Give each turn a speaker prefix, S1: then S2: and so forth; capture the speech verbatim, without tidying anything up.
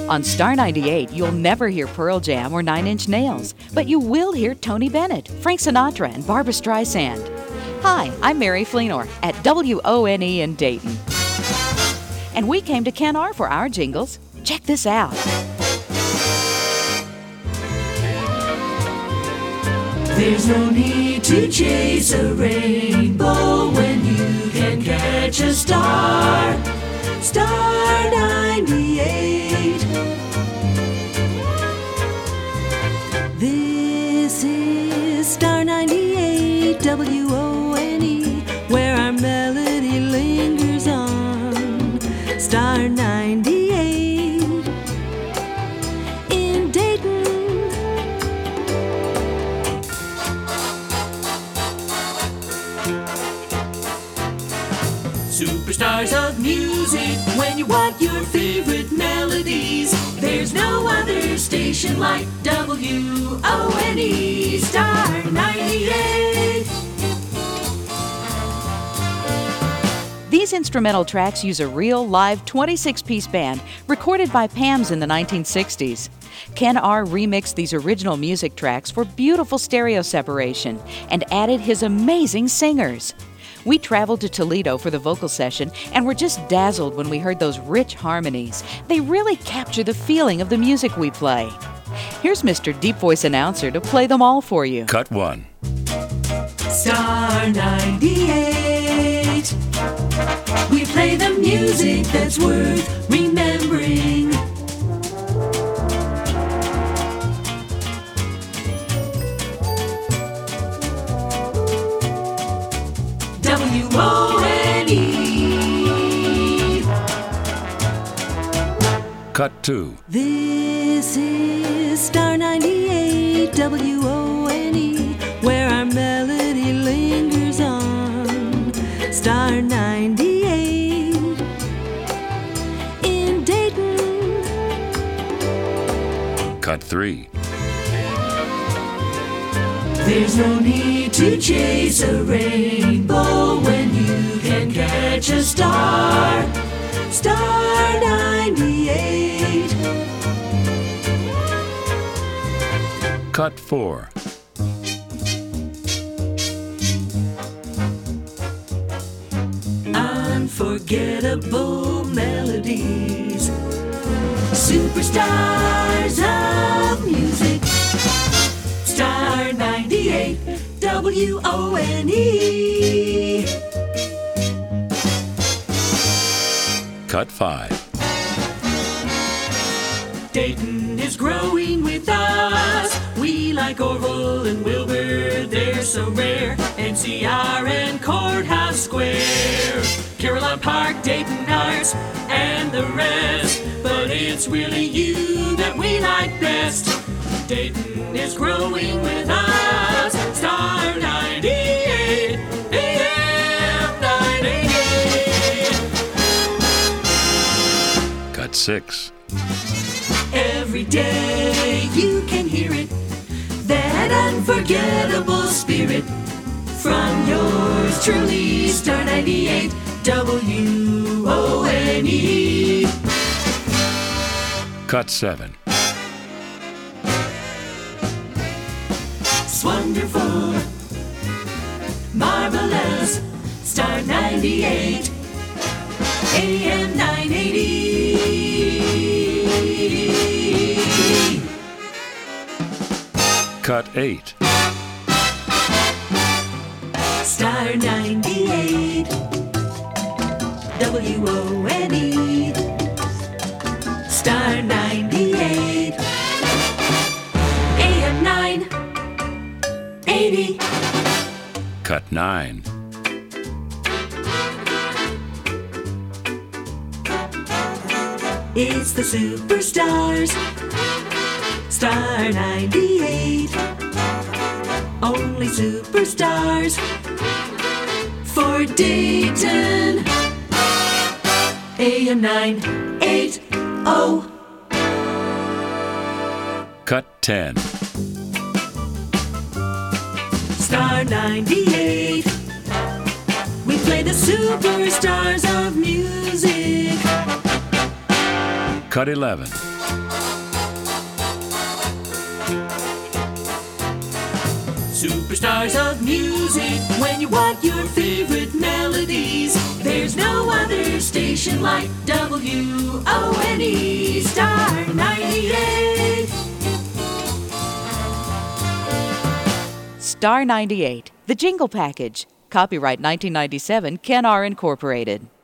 S1: On Star ninety-eight, you'll never hear Pearl Jam or Nine Inch Nails, but you will hear Tony Bennett, Frank Sinatra, and Barbra Streisand. Hi, I'm Mary Fleenor at W O N E in Dayton. And we came to Ken R for our jingles. Check this out.
S2: There's no need to chase a rainbow when you can catch a star. Star ninety-eight. This is Star ninety-eight, W O N E, where our melody lingers on. Star ninety-eight in Dayton. Superstars of music, when you want your favorite melodies, there's no other station like W O N E, Star ninety-eight.
S1: These instrumental tracks use a real live twenty-six piece band recorded by Pams in the nineteen sixties. Ken R remixed these original music tracks for beautiful stereo separation and added his amazing singers. We traveled to Toledo for the vocal session and were just dazzled when we heard those rich harmonies. They really capture the feeling of the music we play. Here's Mister Deep Voice Announcer to play them all for you.
S3: Cut one.
S2: Star ninety-eight. We play the music that's worth remembering. W O N E.
S3: Cut two.
S2: This is Star ninety-eight, W O N E, where our melody lingers on. Star ninety-eight in Dayton.
S3: Cut three.
S2: There's no need to chase a rainbow when you can catch a star. Star ninety-eight.
S3: Cut four.
S2: Unforgettable melodies. Superstars of music. Star ninety-eight, W O N E.
S3: Cut five.
S2: Dayton is growing with us. We like Orville and Wilbur, they're so rare. N C R and Courthouse Square, Caroline Park, Dayton Arts, and the rest. But it's really you that we like best. Dayton is growing with us. Star ninety-eight, A M nine eighty.
S3: Cut six.
S2: Every day you can hear it, that unforgettable spirit. From yours truly, Star ninety-eight, W O N E.
S3: Cut seven.
S2: It's wonderful, marvelous, Star ninety-eight, A M nine eighty.
S3: Cut eight.
S2: Star ninety-eight, W O N E. Star ninety-eight, A M nine eighty.
S3: Cut nine.
S2: It's the Superstars, Star ninety-eight. Only Superstars for Dayton. A M nine eighty.
S3: Cut ten.
S2: Star ninety-eight. We play the superstars of music.
S3: Cut eleven.
S2: Superstars of music, when you want your favorite melodies, there's no other station like W O N E, Star ninety-eight.
S1: Star ninety-eight, the Jingle Package. Copyright nineteen ninety-seven, Ken R. Incorporated.